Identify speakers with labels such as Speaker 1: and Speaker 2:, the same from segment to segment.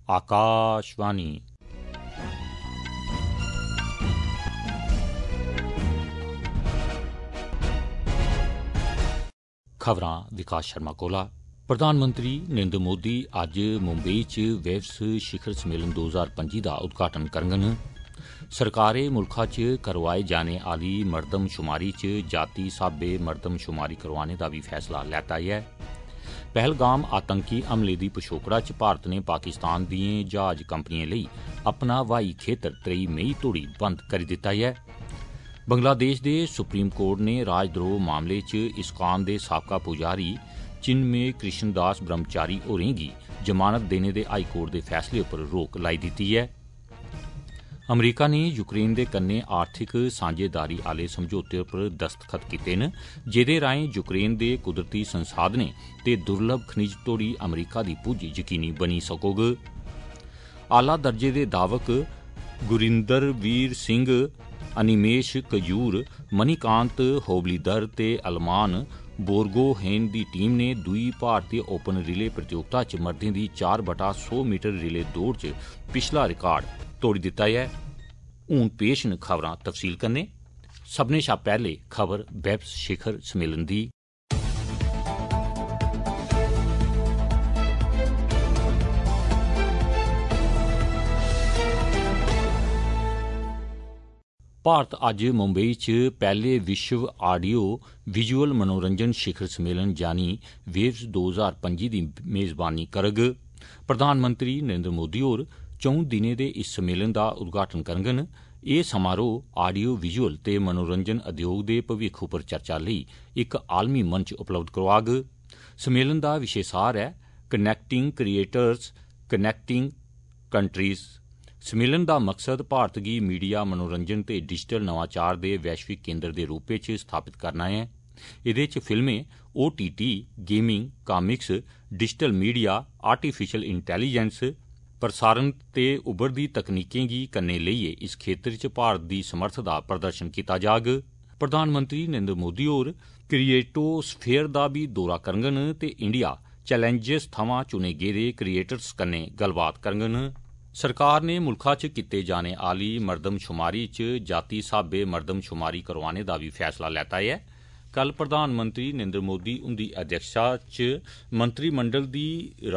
Speaker 1: आकाशवाणी। खबरां विकास शर्मा कोला। प्रधानमंत्री नरेंद्र मोदी अज्ज मुंबई च वेव्स शिखर सम्मेलन 2025 दा उद्घाटन करङन। सरकारै मुल्खा च करवाए जाने आली मरदमशुमारी च जाति स्हाबै मरदमशुमारी करवाने दा बी फैसला लैता ऐ। पहलगाम आतंकी हमले दी पछोकड़ा च भारत ने पाकिस्तान दिएं जहाज कंपनिएं लेई अपना हवाई खेतर 23 मई तोड़ी बंद करी दित्ता ऐ। बंगलादेश दे सुप्रीम कोर्ट ने राजद्रोह मामले च इस्कान दे साबका पुजारी चिन्मय कृष्णदास ब्रह्मचारी होरें गी जमानत देने दे हाई कोर्ट दे फैसले उप्पर रोक लाई दित्ती ऐ। अमरीका ने यूक्रेन दे कन्नै आर्थिक सांझेदारी आले समझौते उप्पर दस्तखत कीते न, जेदे राएं यूक्रेन दे कुदरती संसाधनें ते दुर्लभ खनिज तोड़ी अमरीका दी पुज्ज यकीनी बनी सकोग। आला दर्जे दे धावक गुरिंदर वीर सिंह, अनिमेश कयूर, मणिकांत होबलीधर ते अलमान बोरगोहेन दी टीम ने दुई भारतीय ओपन रिले प्रतियोगिता च मर्दें दी 4x100 मीटर रिले दौड़ च पिछला रिकार्ड तोड़ी दित्ता ऐ। हून पेश न खबरां तफसील कन्नै। सभनें शा पैहले खबर वेव्स शिखर सम्मेलन दी। भारत अज्ज मुंबई च पैहले विश्व आडियो विजुअल मनोरंजन शिखर सम्मेलन जानी वेव्स 2025 दी मेजबानी करग। प्रधानमंत्री नरेंद्र मोदी होर 4 दिनें दे इस सम्मेलन दा उद्घाटन करङन। एह समारोह आडियो विजुअल ते मनोरंजन उद्योग दे भविक्ख उप्पर चर्चा लेई इक आलमी मंच उपलब्ध करोआग। सम्मेलन दा विशे सार ऐ कनैक्टिंग क्रिएटर्स, कनैक्टिंग कंट्रीज। सम्मेलन दा मकसद भारत गी मीडिया, मनोरंजन ते डिजिटल नवाचार दे वैश्विक केंद्र दे रूपै च स्थापित करना ऐ। एहदे च फिल्में, OTT, gaming, comics, digital media, artificial intelligence, प्रसारण ते उभरदी तकनीकें गी कन्नै लेइयै इस खेतर च भारत दी समर्थ दा प्रदर्शन कीता जाग। प्रधानमंत्री नरेंद्र मोदी होर क्रिएटोस्फेयर दा बी दौरा करङन ते इंडिया चैलेंजेस थमां चुने गेदे क्रिएटर्स कन्नै गल्लबात करङन। सरकार ने मुल्खा च कीते जाने आली मरदमशुमारी च जाति स्हाबै मरदमशुमारी करवाने दा बी फैसला लैता ऐ। कल प्रधानमंत्री नरेंद्र मोदी हुंदी अध्यक्षता च मंत्रिमंडल दी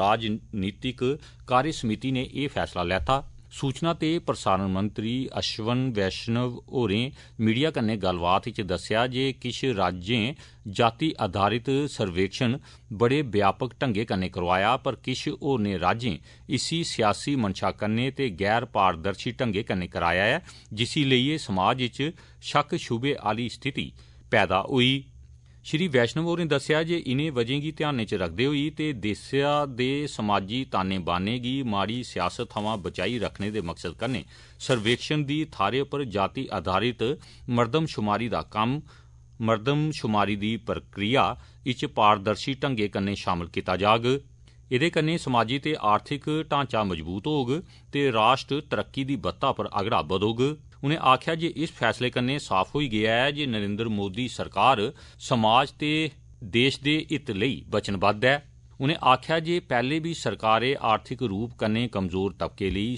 Speaker 1: राजनीतिक कार्य समिति ने एह फैसला लैता। सूचना ते प्रसारण मंत्री अश्वन वैष्णव होरें मीडिया कन्नै गल्लबात च दस्सेआ जे किश राज्यें जाति आधारित सर्वेक्षण बड़े व्यापक ढंगै कन्नै करवाया, पर किश होरनें राज्यें इसी सियासी मंशा कन्नै ते गैर पारदर्शी ढंगै कन्नै कराया ऐ, जिसी लेइयै समाज च शक शुबे आली स्थिति पैदा होई। श्री वैष्णव होरें दस्सेआ जे इनें वजहें गी ध्यानै च रखदे होई ते देसै दे समाजी ताने बाने गी माड़ी सियासत थमां बचाई रखने दे मकसद कन्नै सर्वेक्षण दी थाह्रै पर जाति आधारित मरदमशुमारी दा कम्म मरदमशुमारी दी प्रक्रिया इच पारदर्शी ढंगै कन्नै शामल कीता जाग। एह्दे कन्नै समाजी ते आर्थिक ढांचा मजबूत होग ते राष्ट्र तरक्की दी बत्ता पर अगड़ा बधोग। उनें आखेआ जे इस फैसले कन्नै साफ होई गेआ ऐ जे नरेंद्र मोदी सरकार समाज ते देश दे हित लेई वचनबद्ध ऐ। उनें आखेआ जे पैहले बी सरकारै आर्थिक रूप कन्नै कमजोर तबके लेई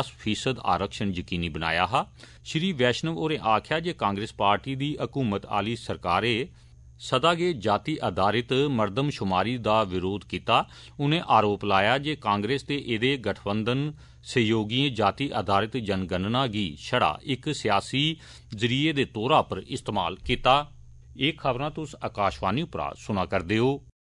Speaker 1: 10% आरक्षण यकीनी बनाया हा। श्री वैष्णव होरें आखेआ जे कांग्रेस पार्टी दी हुकूमत आली सरकारै सदा गै जाति आधारित मरदमशुमारी दा विरोध कीता। उनें आरोप लाया जे कांग्रेस ते एहदे गठबंधन सहयोगिएं जाति आधारित जनगणना गी छड़ा इक सियासी जरिये दे तौरा पर इस्तेमाल कीता। एह खबरां तुस आकाशवाणी उप्परा सुना करदे हो।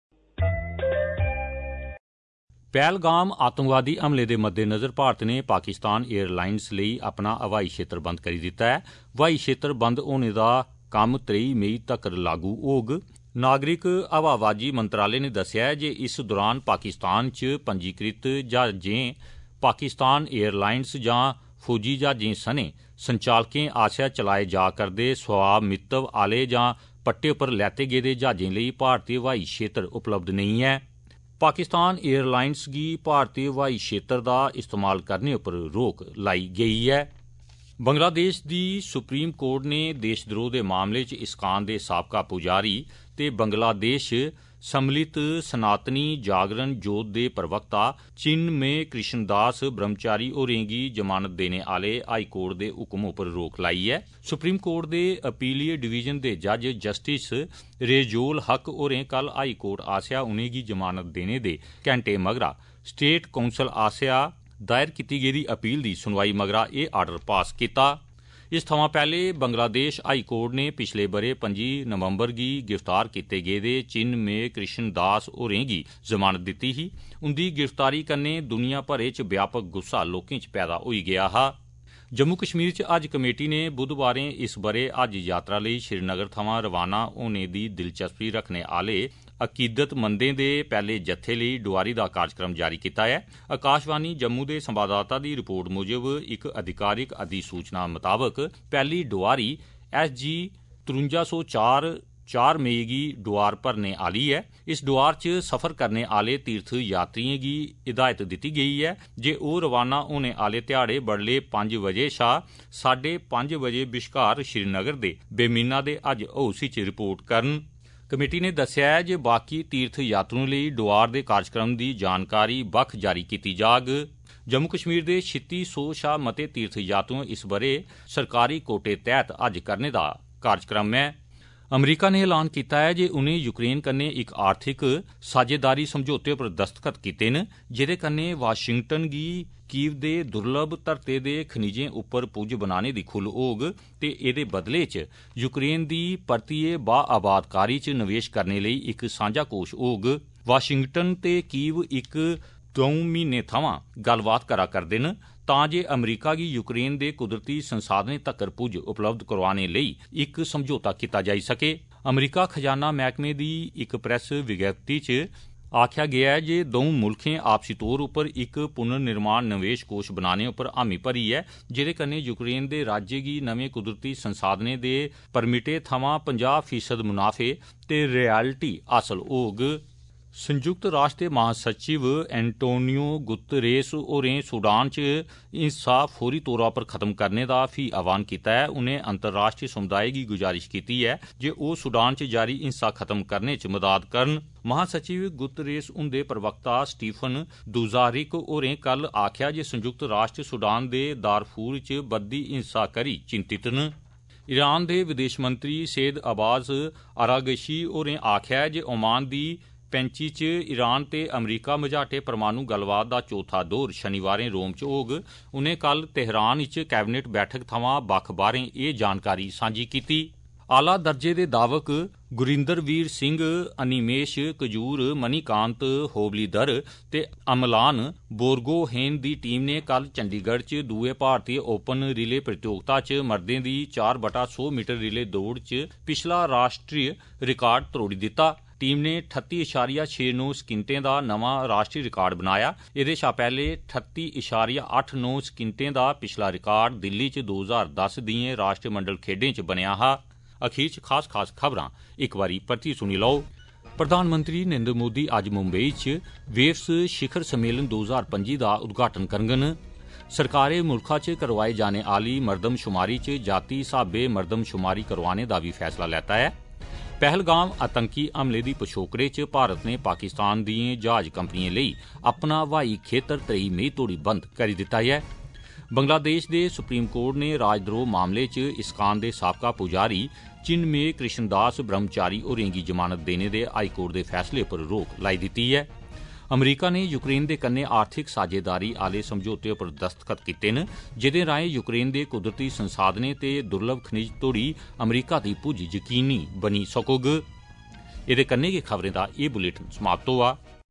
Speaker 1: पहलगाम आतंकवादी हमले दे मद्देनज़र भारत ने पाकिस्तान एयरलाइंस लेई अपना हवाई क्षेत्र बंद करी दित्ता ऐ। हवाई क्षेत्र बंद होने दा कम्म 23 मई तक्कर लागू होग। नागरिक हवाबाजी मंत्रालय ने दस्सेआ ऐ जे इस दौरान पाकिस्तान च पंजीकृत जहाजें, पाकिस्तान एयरलाइंस जां फौजी जहाजें सने संचालकें आसेआ चलाए जा करदे स्वामित्व आले जां पट्टे पर लैते गेदे जहाजें लेई भारतीय हवाई क्षेत्र उपलब्ध नेईं ऐ। पाकिस्तान एयरलाइंस गी भारतीय हवाई क्षेत्र दा इस्तेमाल करने उप्पर रोक लाई गेई ऐ। बंगलादेश दी सुप्रीम कोर्ट ने देशद्रोह दे मामले च इस्कान दे साबका पुजारी ते बंगलादेश सम्मिलित सनातनी जागरण जोत दे प्रवक्ता चिन्मय कृष्णदास ब्रह्मचारी होरें गी जमानत देने आले हाई कोर्ट दे हुक्म उप्पर रोक लाई ऐ। सुप्रीम कोर्ट दे अपीलीय डिवीजन दे जज जस्टिस रेजोल हक होरें कल हाई कोर्ट आसेआ उनेंगी जमानत देने दे घैंटे मगरा स्टेट काउंसल आसेआ दायर कीती गेदी अपील दी सुनवाई मगरा एह आर्डर पास कीता। इस थमां पैहले बंगलादेश हाई कोर्ट ने पिछले बरे 25 नवंबर गी गिरफ्तार कीते गेदे चिन्मय कृष्ण दास होरें गी जमानत दित्ती ही। उंदी गिरफ्तारी कन्नै दुनिया भरै च व्यापक गुस्सा लोकें च पैदा होई गेआ हा। जम्मू कश्मीर च हज कमेटी ने बुधवारें इस बरे हज यात्रा लेई श्रीनगर थमां रवाना होने दी दिलचस्पी रखने आले अकीदतमंदें दे पैहले जत्थे लेई डोआरी दा कार्यक्रम जारी कीता ऐ। आकाशवाणी जम्मू दे संवाददाता दी रिपोर्ट मुजब इक अधिकारिक अधिसूचना मताबक पैहली डोआरी SG 5304 4 मई गी डोआर भरने आली ऐ। इस डोआर च सफर करने आले तीर्थ यात्रियें गी हिदायत दित्ती गेई ऐ जे ओह रवाना होने आले ध्याड़े बडले 5 बजे शा 5:30 बजे बश्कार श्रीनगर दे बेमीना दे हज हाउस च रिपोर्ट करन। कमेटी ने दस्सेआ है जे बाकी तीर्थ यात्रुएं लेई डोआर दे कार्यक्रम दी जानकारी बक्ख जारी कीती जाग। जम्मू कश्मीर दे 3600 शा मते तीर्थ यात्रुएं इस बरे सरकारी कोटे तैहत हज करने दा कार्यक्रम है। अमरीका ने ऐलान कीता है जे उन्हें यूक्रेन कन्नै इक आर्थिक साझेदारी समझौते पर दस्तखत कीते न, जेदे कन्नै वाशिंगटन गी कीव दे दुर्लभ धरते दे खनिजें उप्पर पुज्ज बनाने दी खुल्ल होग ते एदे बदले च यूक्रेन दी परतियै बाआबादकारी च निवेश करने लेई इक सांझा कोष होग। वाशिंगटन ते कीव इक 2 म्हीने थमां गल्लबात करा करदे न तां जे अमरीका गी यूक्रेन दे कुदरती संसाधनें तक्कर पुज्ज उपलब्ध करवाने लेई इक समझौता कीता जाई सके। अमरीका खजाना मैह्कमे दी इक प्रैस विज्ञप्ति च आखेआ गेआ ऐ जे दौं मुल्खें आपसी तौर उप्पर इक पुनर्निर्माण निवेश कोष बनाने उप्पर हामी भरी ऐ, जेदे कन्नै यूक्रेन दे राज्य गी नमें कुदरती संसाधनें दे परमिटें थमां 50% मुनाफे ते रॉयल्टी हासल होग। संयुक्त राष्ट्र दे महासचिव एंटोनियो गुतरेस होरें सूडान च हिंसा फौरी तौरा पर खत्म करने दा फ्ही आह्वान कीता है। उनें अंतर्राष्ट्रीय समुदाय गी गुजारिश कीती है जे ओह सूडान च जारी हिंसा खत्म करने च मदाद करन। महासचिव गुतरेस हुंदे प्रवक्ता स्टीफन दुजारिक होरें कल आखेआ जे संयुक्त राष्ट्र सूडान दे दारफूर च बधदी हिंसा करी चिंतित न। ईरान दे विदेश मंत्री सैयद अब्बास अरागची होरें आखेआ जे ओमान दी पैंची च ईरान ते अमरीका मझाटे परमाणु गल्लबात दा चौथा दौर शनिवारें रोम च होग। उनें कल तेहरान च कैबिनेट बैठक थमां बक्ख बाहरें एह जानकारी सांझी कीती। आला दर्जे दे दावक गुरिंदरवीर सिंह, अनिमेश कजूर, मणिकांत होबलीधर ते अमलान बोरगोहेन दी टीम ने कल चंडीगढ़ च दूए भारतीय ओपन रिले प्रतियोगिता च मर्दें दी 4x100 मीटर रिले दौड़ च पिछला राष्ट्रीय रिकार्ड त्रोड़ी दित्ता। टीम ने 38.69 सकिंटें दा नवां राष्ट्रीय रिकार्ड बनाया। एहदे शा पैहले 38.89 सकिंटें दा पिछला रिकार्ड दिल्ली च 2010 दिएं राष्ट्रमंडल खेड्डें च बनेआ हा। अखीर च खास खबरां इक बारी परतियै सुनी लओ। प्रधानमंत्री नरेंद्र मोदी अज्ज मुंबई च वेव्स शिखर सम्मेलन 2025 दा उद्घाटन करङन। सरकारै मुल्खा च करवाई जाने आली मरदमशुमारी च जाति स्हाबै मरदमशुमारी करवाने दा भी फैसला लैता है। पहलगाम आतंकी हमले दी पछोकड़े च भारत ने पाकिस्तान दिएं जहाज कंपनिएं लेई अपना हवाई खेतर 23 मई तोड़ी बंद करी दित्ता ऐ। बंगलादेश दे सुप्रीम कोर्ट ने राजद्रोह मामले च इस्कान दे साबका पुजारी चिन्मय कृष्णदास ब्रह्मचारी होरें गी जमानत देने दे हाई कोर्ट दे फैसले पर रोक लाई दित्ती ऐ। अमरीका ने यूक्रेन दे कन्नै आर्थिक साझेदारी आले समझौते पर दस्तखत कीते न, जेदे राएं यूक्रेन दे कुदरती संसाधनें ते दुर्लभ खनिज तोड़ी अमरीका दी पुज्ज यकीनी बनी सकोग। एह्दे कन्नै गै खबरें दा एह् बुलेटिन समाप्त होआ।